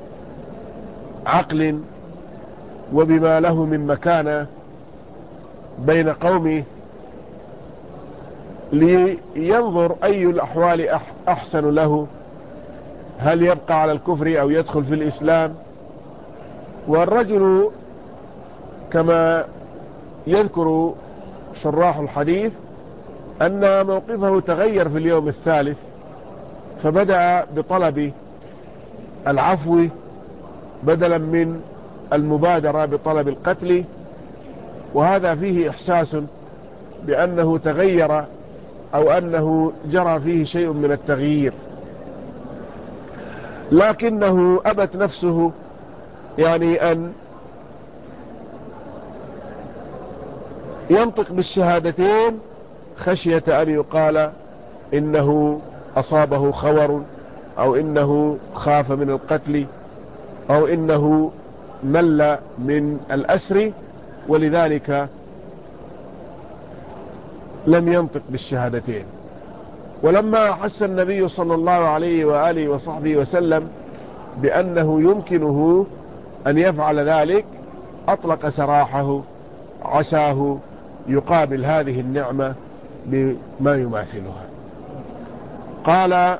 عقل وبما له من مكانة بين قومه، لينظر أي الأحوال أحسن له، هل يبقى على الكفر أو يدخل في الإسلام. والرجل كما يذكر شراح الحديث أن موقفه تغير في اليوم الثالث، فبدأ بطلب العفو بدلا من المبادرة بطلب القتل، وهذا فيه إحساس بأنه تغير أو أنه جرى فيه شيء من التغيير، لكنه أبت نفسه يعني أن ينطق بالشهادتين خشية أن يقال إنه أصابه خور، أو إنه خاف من القتل، أو إنه مل من الأسر، ولذلك لم ينطق بالشهادتين. ولما أحس النبي صلى الله عليه وآله وصحبه وسلم بأنه يمكنه أن يفعل ذلك أطلق سراحه، عساه يقابل هذه النعمة بما يماثلها. قال: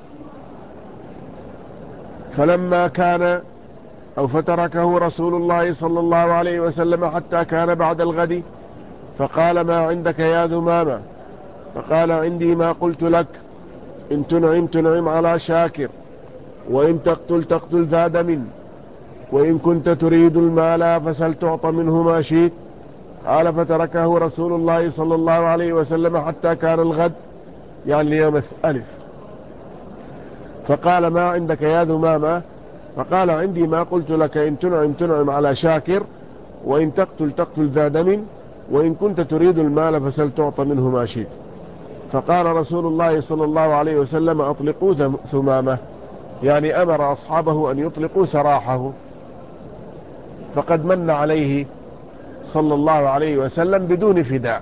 فلما كان أو فتركه رسول الله صلى الله عليه وسلم حتى كان بعد الغد، فقال: ما عندك يا ذمامة؟ فقال: عندي ما قلت لك، إن تنعم تنعم على شاكر، وإن تقتل تقتل ذا دم، وإن كنت تريد المال فسل تعط منه ما شئت. قال: فتركه رسول الله صلى الله عليه وسلم حتى كان الغد، يعني اليوم الثالث. فقال: ما عندك يا ذمامة؟ فقال: عندي ما قلت لك، إن تنعم تنعم على شاكر، وإن تقتل تقتل ذا دم، وإن كنت تريد المال فسل تعط منه ما شئت. فقال رسول الله صلى الله عليه وسلم: أطلقوا ثمامة، يعني أمر أصحابه أن يطلقوا سراحه، فقد من عليه صلى الله عليه وسلم بدون فداء.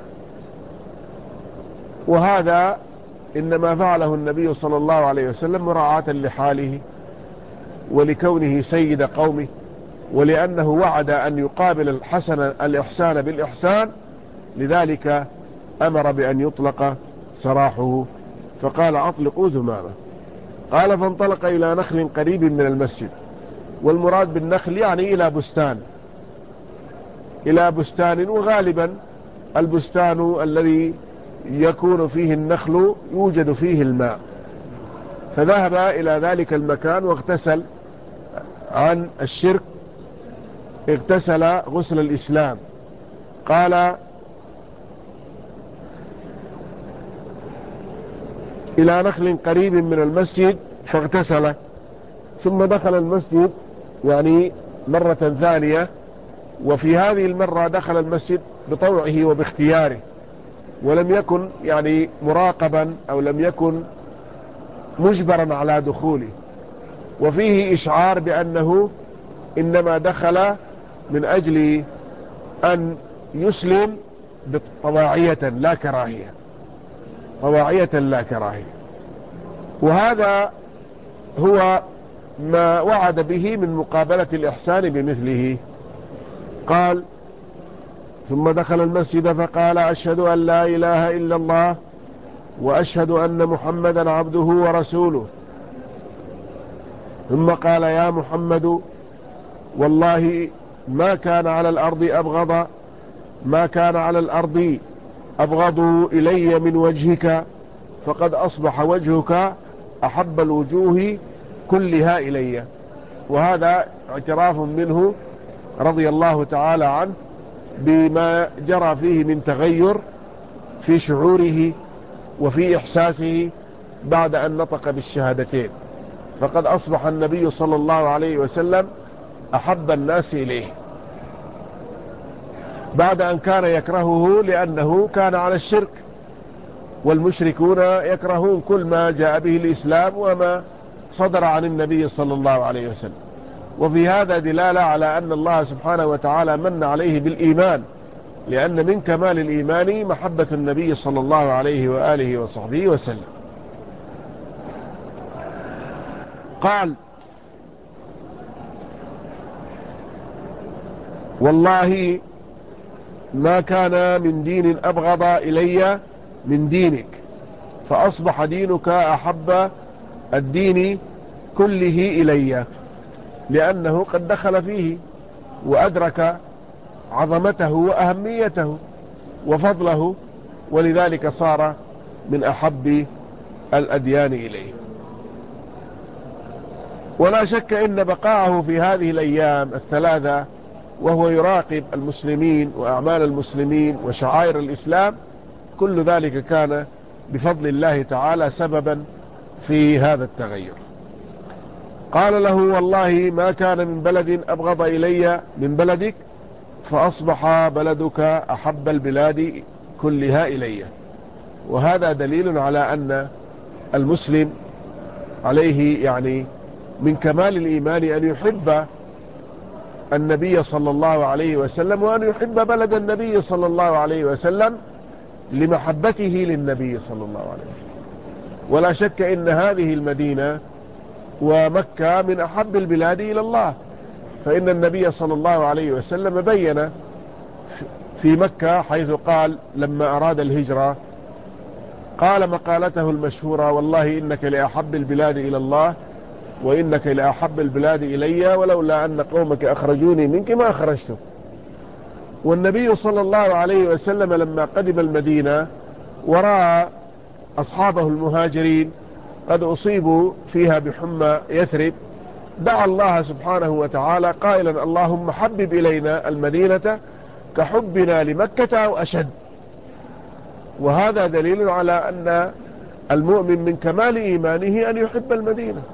وهذا إنما فعله النبي صلى الله عليه وسلم مراعاة لحاله، ولكونه سيد قومه، ولأنه وعد أن يقابل الحسن الإحسان بالإحسان، لذلك أمر بأن يطلق سراحه، فقال: أطلقوا ذمامة. قال: فانطلق إلى نخل قريب من المسجد، والمراد بالنخل يعني إلى بستان، إلى بستان، وغالبا البستان الذي يكون فيه النخل يوجد فيه الماء. فذهب إلى ذلك المكان واغتسل عن الشرك، اغتسل غسل الإسلام. قال: إلى نخل قريب من المسجد فاغتسل، ثم دخل المسجد يعني مرة ثانية، وفي هذه المرة دخل المسجد بطوعه وباختياره، ولم يكن يعني مراقبا أو لم يكن مجبرا على دخوله، وفيه إشعار بأنه إنما دخل من أجل أن يسلم طواعية لا كراهية، طواعية لا كراهية. وهذا هو ما وعد به من مقابلة الإحسان بمثله. قال: ثم دخل المسجد فقال: أشهد أن لا إله إلا الله، وأشهد أن محمدا عبده ورسوله. ثم قال: يا محمد، والله ما كان على الأرض أبغض ما كان على الأرض أبغض إلي من وجهك، فقد أصبح وجهك أحب الوجوه كلها إلي. وهذا اعتراف منه رضي الله تعالى عنه بما جرى فيه من تغير في شعوره وفي إحساسه بعد أن نطق بالشهادتين، فقد أصبح النبي صلى الله عليه وسلم أحب الناس إليه، بعد أن كان يكرهه لأنه كان على الشرك، والمشركون يكرهون كل ما جاء به الإسلام وما صدر عن النبي صلى الله عليه وسلم. وفي هذا دلالة على أن الله سبحانه وتعالى من عليه بالإيمان، لأن من كمال الإيمان محبة النبي صلى الله عليه وآله وصحبه وسلم. قال: والله ما كان من دين أبغض إلي من دينك، فأصبح دينك أحب الدين كله إلي، لأنه قد دخل فيه وأدرك عظمته وأهميته وفضله، ولذلك صار من أحب الأديان إليه. ولا شك إن بقاءه في هذه الأيام الثلاثة وهو يراقب المسلمين وأعمال المسلمين وشعائر الإسلام، كل ذلك كان بفضل الله تعالى سببا في هذا التغير. قال له: والله ما كان من بلد أبغض إلي من بلدك، فأصبح بلدك أحب البلاد كلها إلي. وهذا دليل على أن المسلم عليه يعني من كمال الإيمان أن يحب النبي صلى الله عليه وسلم، وأن يحب بلد النبي صلى الله عليه وسلم لمحبته للنبي صلى الله عليه وسلم. ولا شك إن هذه المدينة ومكة من أحب البلاد إلى الله، فإن النبي صلى الله عليه وسلم بين في مكة حيث قال لما أراد الهجرة، قال مقالته المشهورة: والله إنك لأحب البلاد إلى الله، وإنك لأحب البلاد إلي، ولولا أن قومك أخرجوني منك ما خرجت. والنبي صلى الله عليه وسلم لما قدم المدينة ورأى أصحابه المهاجرين قد أصيبوا فيها بحمى يثرب، دعا الله سبحانه وتعالى قائلا: اللهم حبب إلينا المدينة كحبنا لمكة أو أشد. وهذا دليل على أن المؤمن من كمال إيمانه أن يحب المدينة،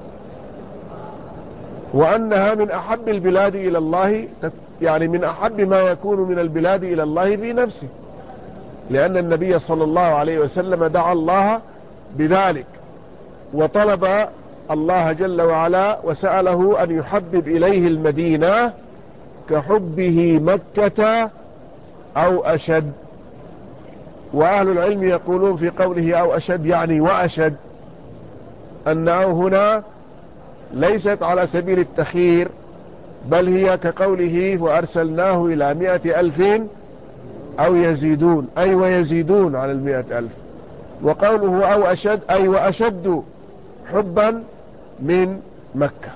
وأنها من أحب البلاد إلى الله، يعني من أحب ما يكون من البلاد إلى الله في نفسه، لأن النبي صلى الله عليه وسلم دعا الله بذلك وطلب الله جل وعلا وسأله أن يحبب إليه المدينة كحبه مكة أو أشد. وأهل العلم يقولون في قوله أو أشد يعني وأشد، أنه هنا ليست على سبيل التخيير، بل هي كقوله وأرسلناه إلى مئة ألف أو يزيدون، أي ويزيدون على المئة ألف. وقوله أو أشد أي وأشد حبا من مكة.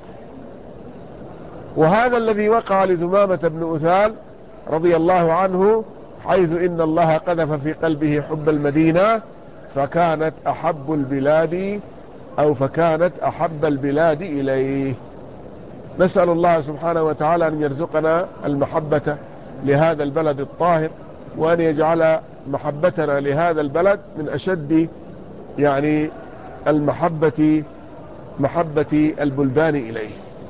وهذا الذي وقع لذمامة بن أثال رضي الله عنه، حيث إن الله قذف في قلبه حب المدينة فكانت أحب البلاد أو فكانت أحب البلاد إليه. نسأل الله سبحانه وتعالى أن يرزقنا المحبة لهذا البلد الطاهر، وأن يجعل محبتنا لهذا البلد من أشد يعني المحبة محبة البلدان إليه.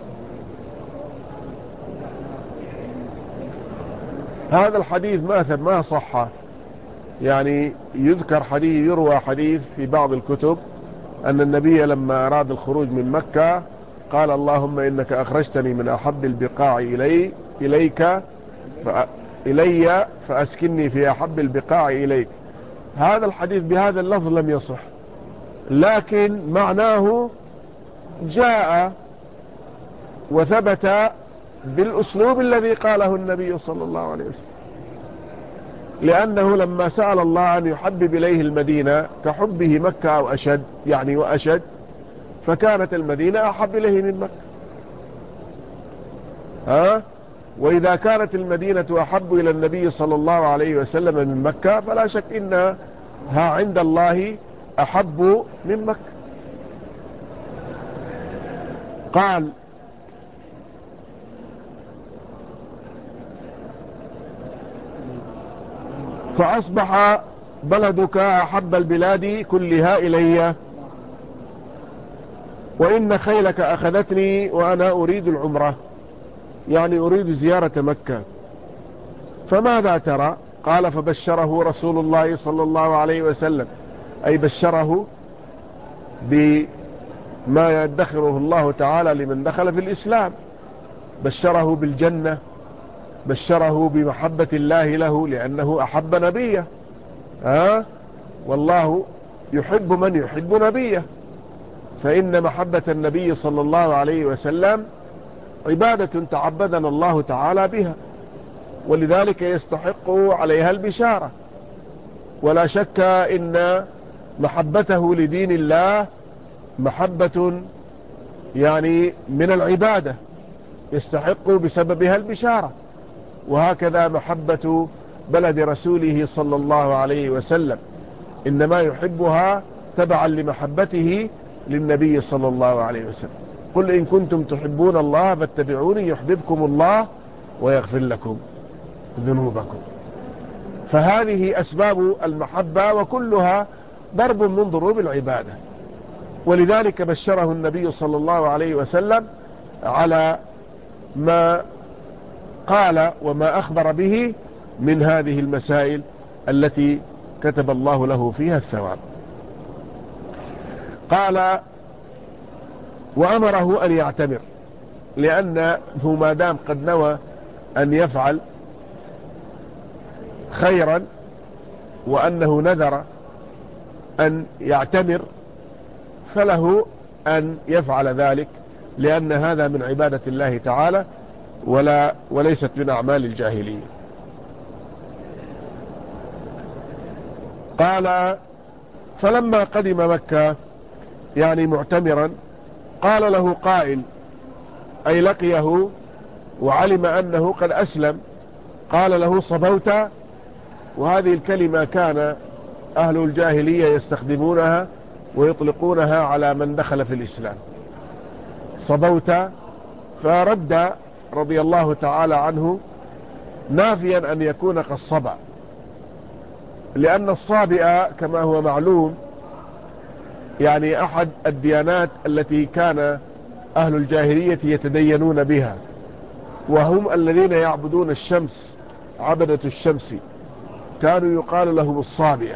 هذا الحديث ما ما صح، يعني يذكر حديث يروى حديث في بعض الكتب أن النبي لما أراد الخروج من مكة قال: اللهم إنك أخرجتني من أحب البقاع إلي إليك إلي فأسكنني في أحب البقاع إليك. هذا الحديث بهذا اللفظ لم يصح، لكن معناه جاء وثبت بالأسلوب الذي قاله النبي صلى الله عليه وسلم، لأنه لما سأل الله أن يحبب إليه المدينة كحبه مكة أو أشد يعني وأشد، فكانت المدينة أحب إليه من مكة. ها؟ وإذا كانت المدينة أحب إلى النبي صلى الله عليه وسلم من مكة، فلا شك إنها عند الله أحب من مكة. قال: فأصبح بلدك أحب البلاد كلها إلي، وإن خيلك أخذتني وأنا أريد العمرة، يعني أريد زيارة مكة، فماذا ترى؟ قال: فبشره رسول الله صلى الله عليه وسلم، أي بشره بما يدخره الله تعالى لمن دخل في الإسلام، بشره بالجنة، بشره بمحبة الله له لأنه أحب نبيه. ها؟ والله يحب من يحب نبيه، فإن محبة النبي صلى الله عليه وسلم عبادة تعبدنا الله تعالى بها، ولذلك يستحق عليها البشارة. ولا شك إن محبته لدين الله محبة يعني من العبادة يستحق بسببها البشارة، وهكذا محبة بلد رسوله صلى الله عليه وسلم إنما يحبها تبعا لمحبته للنبي صلى الله عليه وسلم. قل إن كنتم تحبون الله فاتبعوني يحببكم الله ويغفر لكم ذنوبكم. فهذه أسباب المحبة وكلها ضرب من ضروب العبادة، ولذلك بشره النبي صلى الله عليه وسلم على ما قال وما أخبر به من هذه المسائل التي كتب الله له فيها الثواب. قال وأمره أن يعتمر، لأنه ما دام قد نوى أن يفعل خيرا وأنه نذر أن يعتمر فله أن يفعل ذلك، لأن هذا من عبادة الله تعالى ولا وليست من أعمال الجاهلية. قال فلما قدم مكة يعني معتمرا قال له قائل، أي لقيه وعلم أنه قد أسلم، قال له صبوت. وهذه الكلمة كان أهل الجاهلية يستخدمونها ويطلقونها على من دخل في الإسلام، صبوت. فرد رضي الله تعالى عنه نافيا أن يكون قد صبا، لأن الصابئة كما هو معلوم يعني أحد الديانات التي كان أهل الجاهلية يتدينون بها، وهم الذين يعبدون الشمس، عبدة الشمس كانوا يقال لهم الصابئة.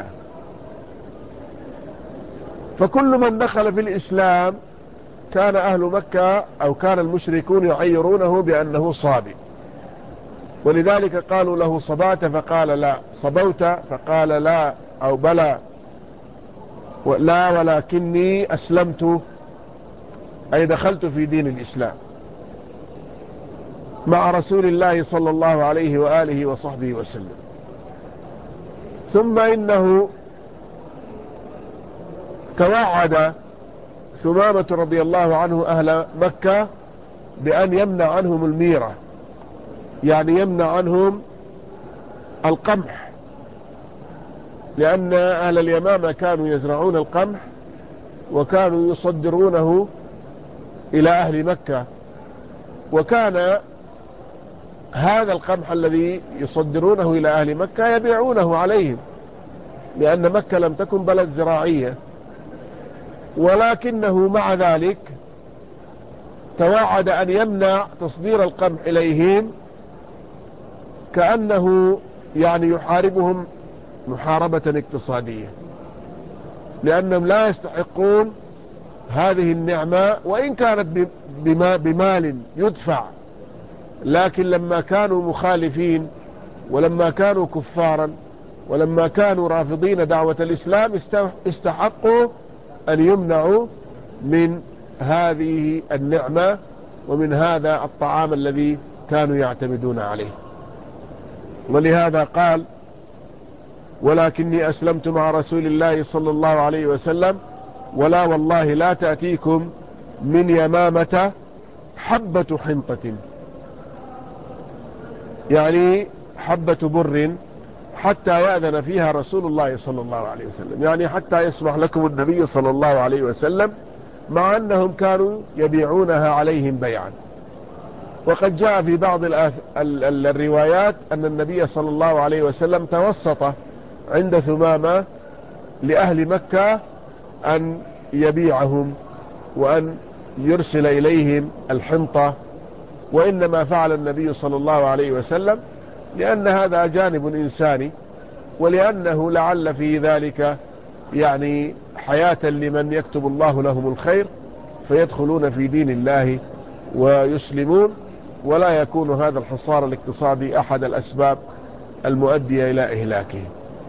فكل من دخل في الإسلام كان أهل مكة أو كان المشركون يعيرونه بأنه صابئ، ولذلك قالوا له صبات فقال لا، صبوت فقال لا أو بلى، لا ولكني أسلمت، أي دخلت في دين الإسلام مع رسول الله صلى الله عليه وآله وصحبه وسلم. ثم إنه توعد ثمامة رضي الله عنه أهل مكة بأن يمنع عنهم الميرة، يعني يمنع عنهم القمح، لأن أهل اليمامة كانوا يزرعون القمح وكانوا يصدرونه إلى أهل مكة، وكان هذا القمح الذي يصدرونه إلى أهل مكة يبيعونه عليهم، لأن مكة لم تكن بلد زراعية، ولكنه مع ذلك توعد أن يمنع تصدير القمح إليهم، كأنه يعني يحاربهم محاربة اقتصادية، لأنهم لا يستحقون هذه النعمة وإن كانت بمال يدفع، لكن لما كانوا مخالفين ولما كانوا كفارا ولما كانوا رافضين دعوة الإسلام استحقوا أن يمنعوا من هذه النعمة ومن هذا الطعام الذي كانوا يعتمدون عليه. ولهذا قال ولكني أسلمت مع رسول الله صلى الله عليه وسلم ولا والله لا تأتيكم من يمامة حبة حنطة، يعني حبة بر حتى يأذن فيها رسول الله صلى الله عليه وسلم، يعني حتى يسمح لكم النبي صلى الله عليه وسلم، مع أنهم كانوا يبيعونها عليهم بيعا. وقد جاء في بعض الروايات أن النبي صلى الله عليه وسلم توسط عند ثمامة لأهل مكة أن يبيعهم وأن يرسل إليهم الحنطة، وإنما فعل النبي صلى الله عليه وسلم لأن هذا جانب إنساني، ولأنه لعل في ذلك يعني حياة لمن يكتب الله لهم الخير فيدخلون في دين الله ويسلمون، ولا يكون هذا الحصار الاقتصادي أحد الأسباب المؤدية إلى إهلاكهم.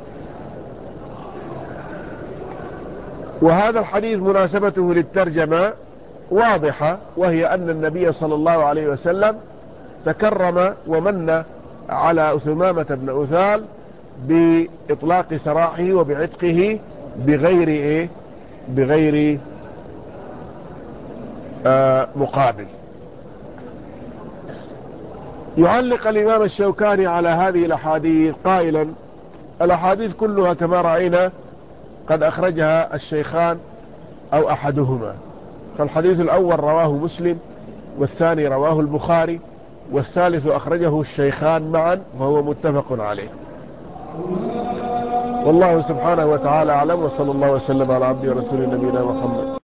وهذا الحديث مناسبته للترجمة واضحة، وهي أن النبي صلى الله عليه وسلم تكرم ومن على ثمامة بن أثال بإطلاق سراحه وبعتقه بغير إيه بغير آه مقابل. يعلق الإمام الشوكاني على هذه الأحاديث قائلا الأحاديث كلها كما رأينا قد أخرجها الشيخان أو أحدهما، فالحديث الأول رواه مسلم، والثاني رواه البخاري، والثالث أخرجه الشيخان معا وهو متفق عليه. والله سبحانه وتعالى أعلم، وصلى الله وسلم على عبده ورسوله نبينا محمد.